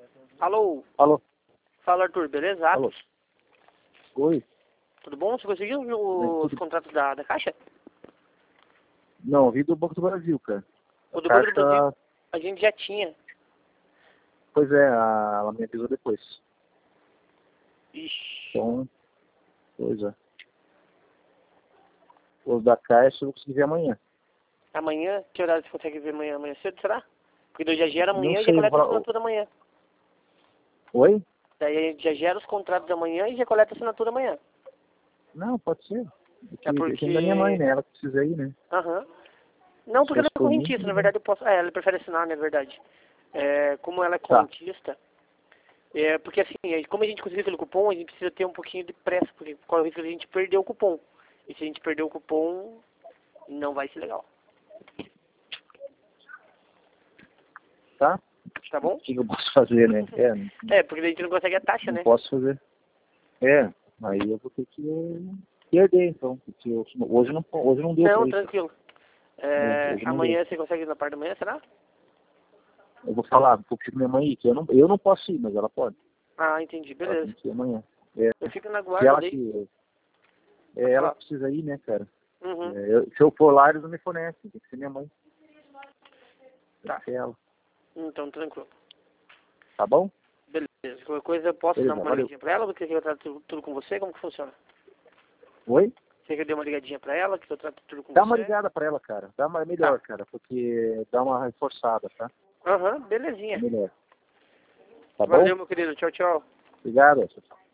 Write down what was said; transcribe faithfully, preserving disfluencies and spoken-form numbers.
Alô? Alô? Fala, Arthur, beleza? Alô? Oi? Tudo bom? Você conseguiu o- os contratos da, da Caixa? Não, vi do Banco do Brasil, cara. O A do Banco do Caixa- Brasil a gente já tinha. Pois é, a- ela me avisou depois. Ixi. Então, pois é. Os da Caixa eu vou conseguir ver amanhã. Amanhã? Que horário você consegue ver amanhã? Amanhã cedo, será? Porque daí já gera Não amanhã e já sei, coleta a vou falar- assinatura amanhã. Oi? Daí a gente já gera os contratos amanhã e já coleta a assinatura amanhã. Não, pode ser. É porque... Tem da minha mãe, né? Ela precisa ir, né? Aham. Não, porque Se ela é fosse por mim, correntista, tudo na bem. verdade eu posso... É, ela prefere assinar, na verdade. É, como ela é Tá. correntista... É, porque assim, é, como a gente conseguiu pelo cupom, a gente precisa ter um pouquinho de pressa, porque corre o risco de a gente perder o cupom. E se a gente perder o cupom, não vai ser legal. Tá? Tá bom? O que eu posso fazer, né? É, não, É, porque a gente não consegue a taxa, não né? posso fazer. É, aí eu vou ter que perder, então. Porque eu, hoje, não, hoje não deu Não, pra isso. tranquilo. É, É, hoje não amanhã você consegue ir na parte da manhã, será? Eu vou falar, vou pedir pra minha mãe ir, que eu não, eu não posso ir, mas ela pode. Ah, entendi, Ela beleza. tem que ir amanhã. É, Eu fico na que guarda ela daí. que. É, ela precisa ir, né, cara? Uhum. É, eu- se eu for lá, eles não me fornecem, tem que ser minha mãe. Tem Tá. que ser ela. Então, tranquilo. Tá bom? Beleza. Qualquer coisa eu posso Beleza, dar uma valeu. ligadinha pra ela, porque eu trato tudo, tudo com você? Como que funciona? Oi? Você quer que eu dê uma ligadinha pra ela, que eu trato tudo com Dá você? uma ligada pra ela, cara. Dá uma melhor, Tá. cara, porque dá uma reforçada, tá? Aham, É belezinha. melhor. Tá bom? Valeu, meu querido. Tchau, tchau. Obrigado. Tchau, tchau.